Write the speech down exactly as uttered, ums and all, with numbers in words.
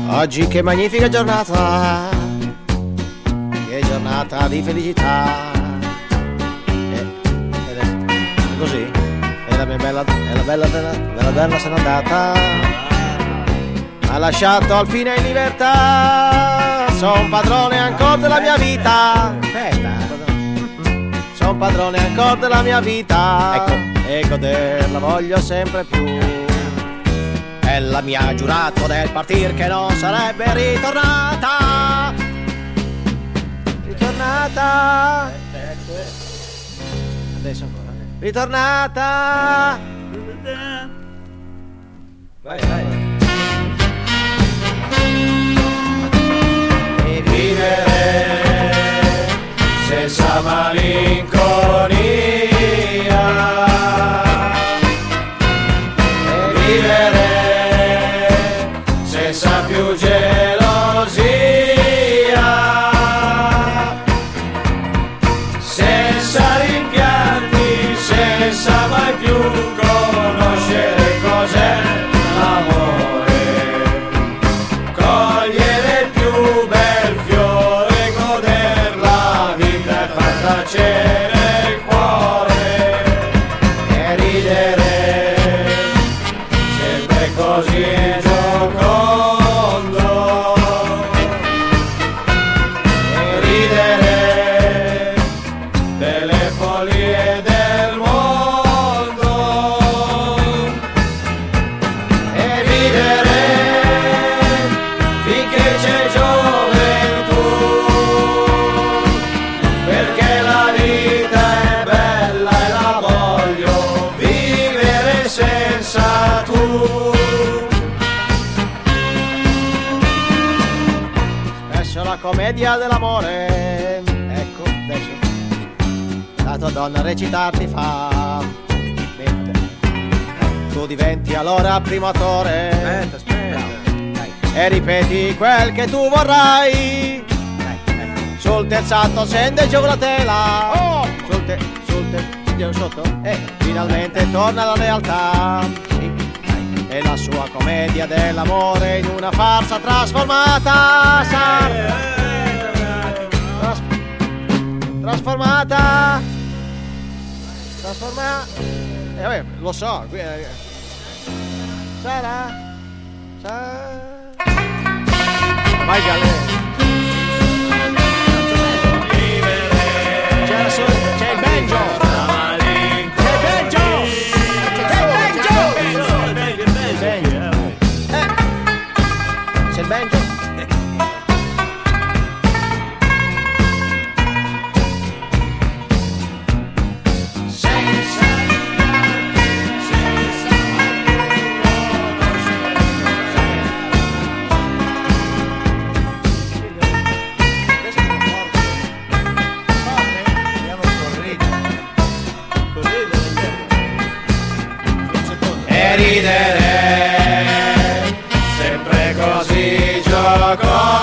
Oggi che magnifica giornata, che giornata di felicità. E, ed è così, e la mia bella, e la bella della, della donna se n'è andata, ha lasciato al fine in libertà. Son padrone ancora della mia vita, son padrone ancora della mia vita, ecco, e goderla voglio sempre più. Ella mi ha giurato del partir che non sarebbe ritornata. Ritornata. Adesso ancora. Ritornata. Vai, vai. E vivere senza malinconia. E vivere senza più gelosia, senza rimpianti, senza mai più conoscere cos'è l'amore, cogliere il più bel fiore, goder la vita e far tacere il cuore e ridere sempre così. La commedia dell'amore, ecco adesso la tua donna recitarti fa, tu diventi allora primo attore, aspetta, aspetta, dai. E ripeti quel che tu vorrai, dai, dai. Sul terzato scende giù la tela, oh! sul te, sul te, sotto, e finalmente torna alla realtà, e la sua commedia dell'amore in una farsa trasformata sarà tras- trasformata trasformata eh, vabbè, lo so qui, eh, sarà sarà vai Galle. C'è, c'è il banjo. C'è il banjo. E ridere sempre così gioco.